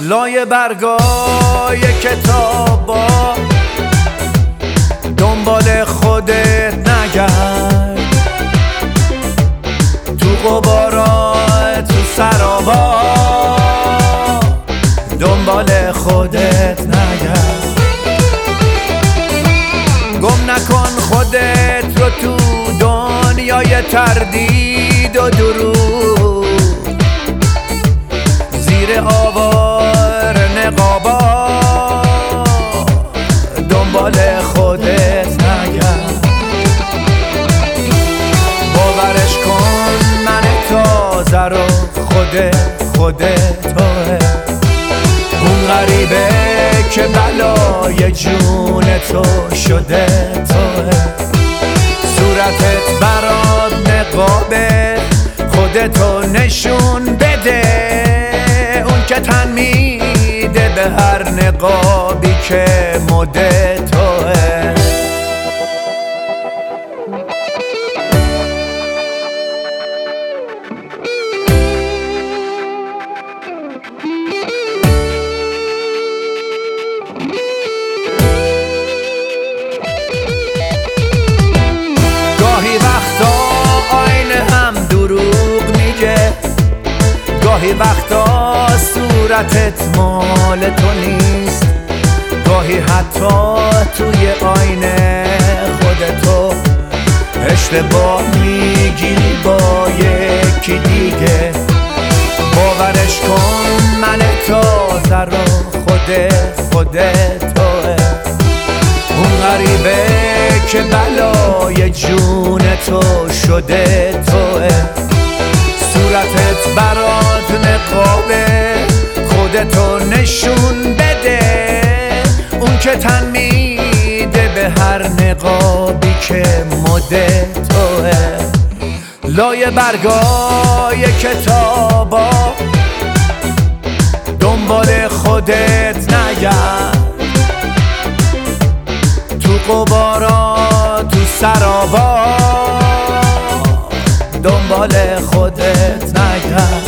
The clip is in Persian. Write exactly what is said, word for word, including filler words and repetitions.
لای برگای کتابا دنبال خودت نگرد، تو غبارا تو سرابا دنبال خودت نگرد. گم نکن خودت رو تو دنیای تردید و دروغ، زیر آوار نقابا دنبال خودت نگرد. باورش کن من تازه رو خودت خودت توه، اون غریبه که بلای جون تو شده توه. صورتت برات نقابه، خودتو نشون بده، اون که تن میده به هر نقابی که مد توه. گاهی وقتا آینه هم دروغ میگه، گاهی وقتا صورتت مال تو نیست، گاهی حتی توی آینه خودتو اشتباه میگیری با یکی دیگه. باورش کن من تازه رو خودت خودت توه، اون غریبه که بلای جون تو شده توه. صورتت برات نقابه، خودتو نشون بده، اون که تن میده به هر نقابی که مد توه. لای برگای کتابا دنبال خودت نگرد، تو غبارا تو سرابا دنبال خودت نگرد.